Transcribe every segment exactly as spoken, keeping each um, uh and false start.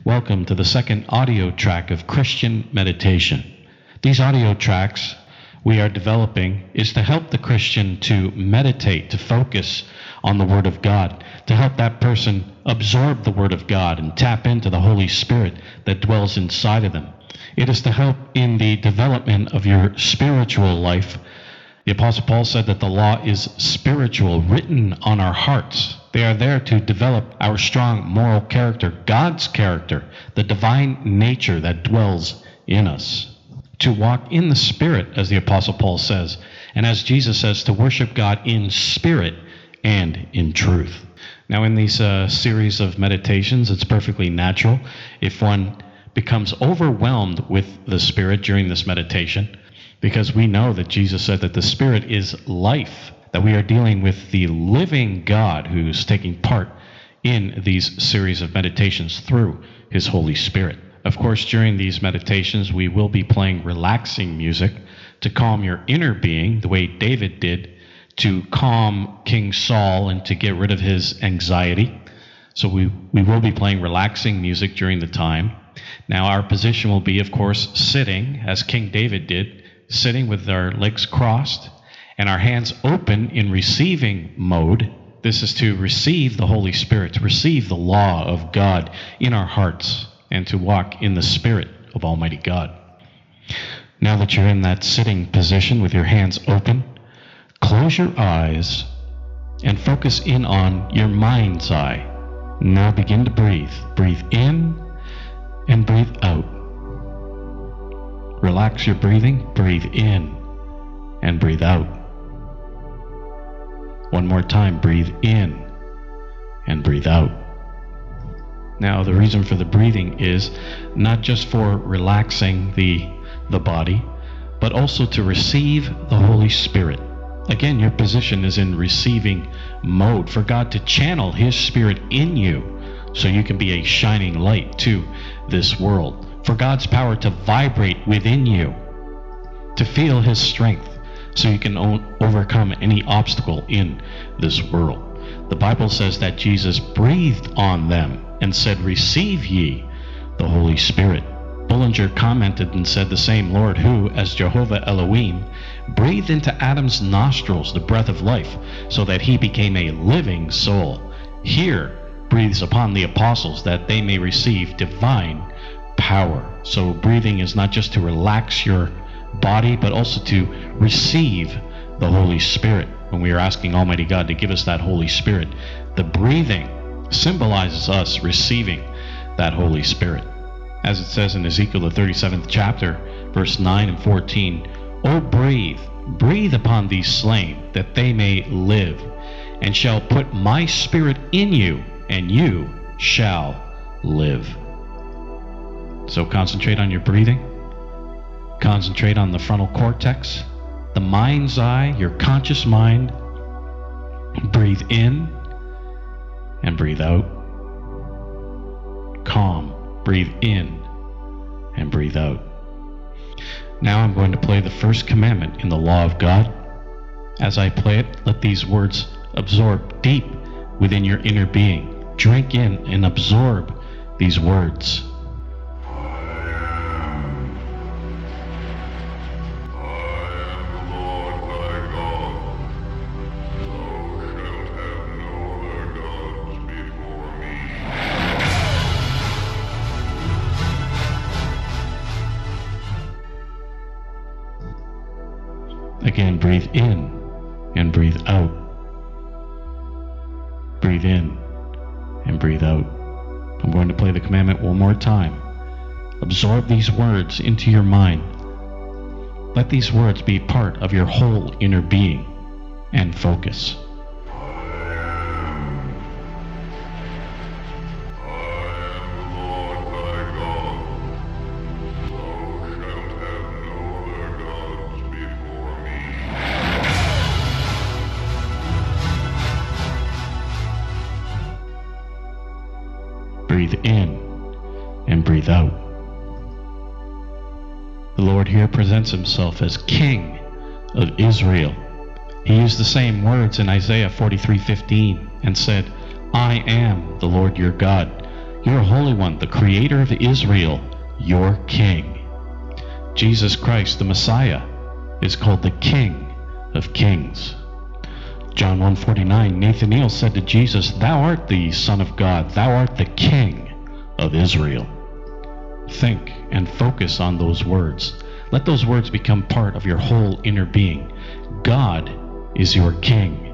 Welcome to the second audio track of Christian meditation. These audio tracks we are developing is to help the Christian to meditate, to focus on the Word of God, to help that person absorb the Word of God and tap into the Holy Spirit that dwells inside of them. It is to help in the development of your spiritual life. The Apostle Paul said that the law is spiritual, written on our hearts. They are there to develop our strong moral character, God's character, the divine nature that dwells in us. To walk in the Spirit, as the Apostle Paul says, and as Jesus says, to worship God in spirit and in truth. Now, in these uh, series of meditations, it's perfectly natural if one becomes overwhelmed with the Spirit during this meditation, because we know that Jesus said that the Spirit is life, that we are dealing with the living God who's taking part in these series of meditations through His Holy Spirit. Of course, during these meditations, we will be playing relaxing music to calm your inner being, the way David did to calm King Saul and to get rid of his anxiety. So we, we will be playing relaxing music during the time. Now, our position will be, of course, sitting, as King David did, sitting with our legs crossed and our hands open in receiving mode. This is to receive the Holy Spirit, to receive the law of God in our hearts, and to walk in the Spirit of Almighty God. Now that you're in that sitting position with your hands open, close your eyes and focus in on your mind's eye. Now begin to breathe. Breathe in and breathe out. Relax your breathing. Breathe in and breathe out. One more time. Breathe in and breathe out. Now, the reason for the breathing is not just for relaxing the, the body, but also to receive the Holy Spirit. Again, your position is in receiving mode, for God to channel His Spirit in you so you can be a shining light to this world. For God's power to vibrate within you, to feel His strength so you can o- overcome any obstacle in this world. The Bible says that Jesus breathed on them and said, "Receive ye the Holy Spirit." Bullinger commented and said the same Lord who, as Jehovah Elohim, breathed into Adam's nostrils the breath of life so that he became a living soul, here breathes upon the apostles that they may receive divine power. So breathing is not just to relax your body, but also to receive the Holy Spirit. When we are asking Almighty God to give us that Holy Spirit, the breathing symbolizes us receiving that Holy Spirit. As it says in Ezekiel, the thirty-seventh chapter, verse nine and fourteen, "O breathe, breathe upon these slain, that they may live, and shall put my spirit in you, and you shall live." So concentrate on your breathing. Concentrate on the frontal cortex, the mind's eye, your conscious mind. Breathe in and breathe out. Calm. Breathe in and breathe out. Now I'm going to play the first commandment in the law of God. As I play it, let these words absorb deep within your inner being. Drink in and absorb these words. Again, breathe in and breathe out. Breathe in and breathe out. I'm going to play the commandment one more time. Absorb these words into your mind. Let these words be part of your whole inner being and focus. Breathe in and breathe out. The Lord here presents Himself as King of Israel. He used the same words in Isaiah forty-three fifteen and said, "I am the Lord your God. Your Holy One, the Creator of Israel, your King. Jesus Christ, the Messiah, is called the King of Kings. John one forty-nine, Nathanael said to Jesus, Thou art the Son of God, Thou art the King of Israel. Think and focus on those words. Let those words become part of your whole inner being. God is your King.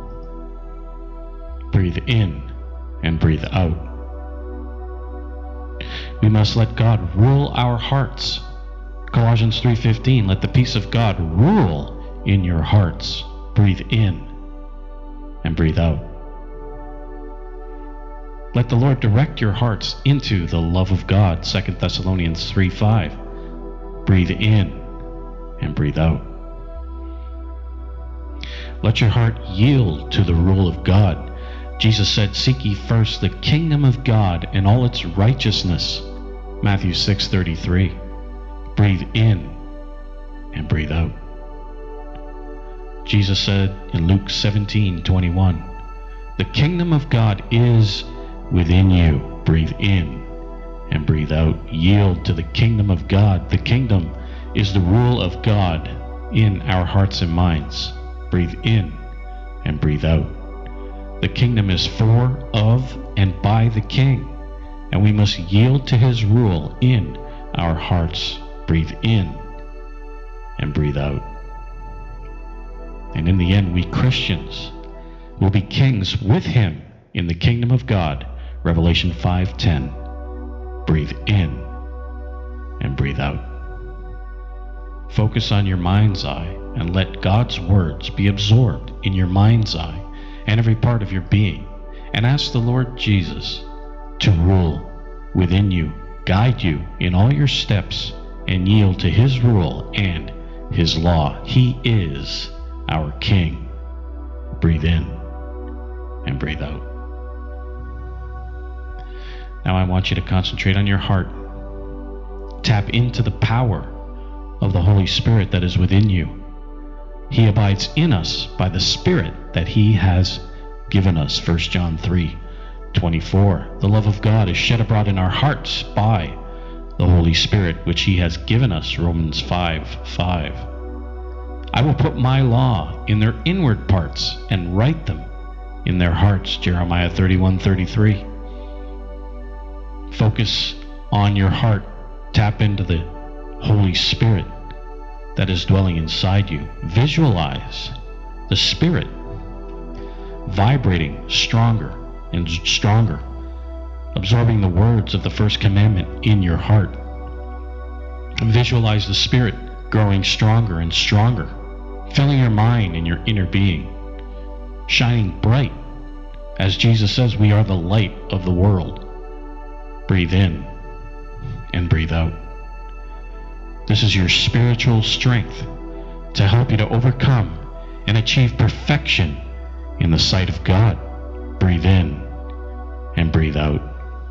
Breathe in and breathe out. We must let God rule our hearts. Colossians three fifteen, let the peace of God rule in your hearts. Breathe in and breathe out. Let the Lord direct your hearts into the love of God. Second Thessalonians three five. Breathe in and breathe out. Let your heart yield to the rule of God. Jesus said, Seek ye first the kingdom of God and all its righteousness. Matthew six thirty-three. Breathe in and breathe out. Jesus said in Luke seventeen twenty-one, The kingdom of God is within you. Breathe in and breathe out. Yield to the kingdom of God. The kingdom is the rule of God in our hearts and minds. Breathe in and breathe out. The kingdom is for, of, and by the King, and we must yield to his rule in our hearts. Breathe in and breathe out. And in the end, we Christians will be kings with him in the kingdom of God. Revelation five ten. Breathe in and breathe out. Focus on your mind's eye and let God's words be absorbed in your mind's eye and every part of your being, and ask the Lord Jesus to rule within you, guide you in all your steps, and yield to his rule and his law. He is our King. Breathe in and breathe out. Now I want you to concentrate on your heart. Tap into the power of the Holy Spirit that is within you. He abides in us by the Spirit that he has given us. First John three twenty-four. The love of God is shed abroad in our hearts by the Holy Spirit, which he has given us. Romans five five. I will put my law in their inward parts and write them in their hearts. Jeremiah thirty-one thirty-three. Focus on your heart. Tap into the Holy Spirit that is dwelling inside you. Visualize the Spirit vibrating stronger and stronger, absorbing the words of the first commandment in your heart. Visualize the Spirit growing stronger and stronger, filling your mind and your inner being, shining bright. As Jesus says, we are the light of the world. Breathe in and breathe out. This is your spiritual strength to help you to overcome and achieve perfection in the sight of God. Breathe in and breathe out.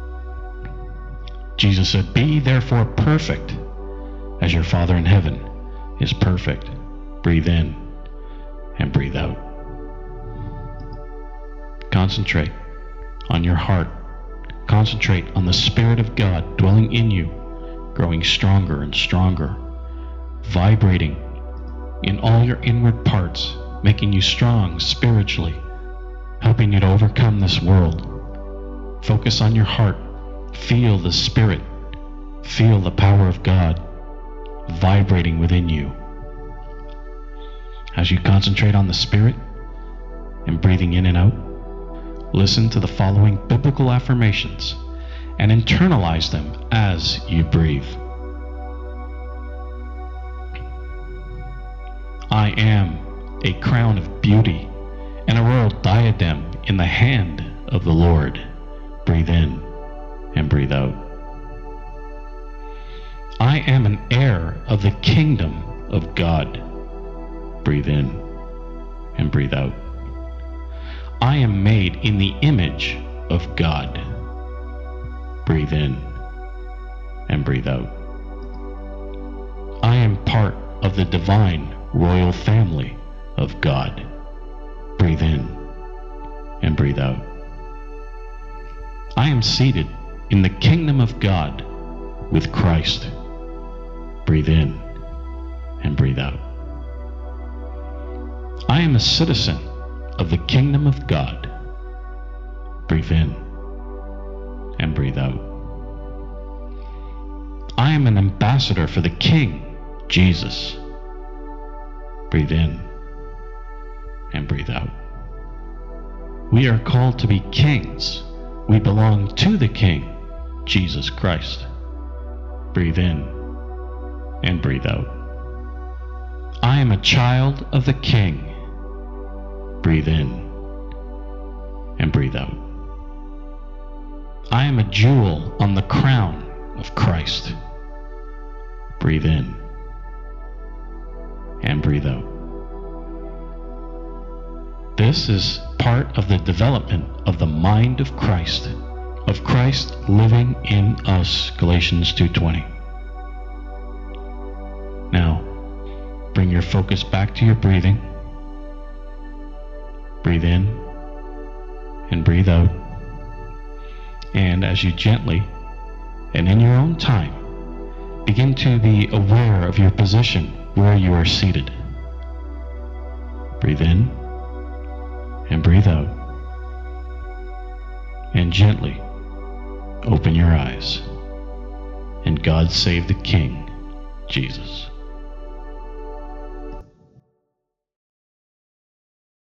Jesus said, Be therefore perfect as your Father in heaven is perfect. Breathe in and breathe out. Concentrate on your heart. Concentrate on the Spirit of God dwelling in you, growing stronger and stronger, vibrating in all your inward parts, making you strong spiritually, helping you to overcome this world. Focus on your heart. Feel the Spirit. Feel the power of God vibrating within you. As you concentrate on the Spirit and breathing in and out, listen to the following biblical affirmations and internalize them as you breathe. I am a crown of beauty and a royal diadem in the hand of the Lord. Breathe in and breathe out. I am an heir of the kingdom of God. Breathe in and breathe out. I am made in the image of God. Breathe in and breathe out. I am part of the divine royal family of God. Breathe in and breathe out. I am seated in the kingdom of God with Christ. Breathe in and breathe out. I am a citizen of the kingdom of God. Breathe in and breathe out. I am an ambassador for the King, Jesus. Breathe in and breathe out. We are called to be kings. We belong to the King, Jesus Christ. Breathe in and breathe out. I am a child of the King. Breathe in and breathe out. I am a jewel on the crown of Christ. Breathe in and breathe out. This is part of the development of the mind of Christ, of Christ living in us, Galatians two twenty. Now, bring your focus back to your breathing. Breathe in and breathe out. And as you gently and in your own time begin to be aware of your position where you are seated. Breathe in and breathe out. And gently open your eyes. And God save the King, Jesus.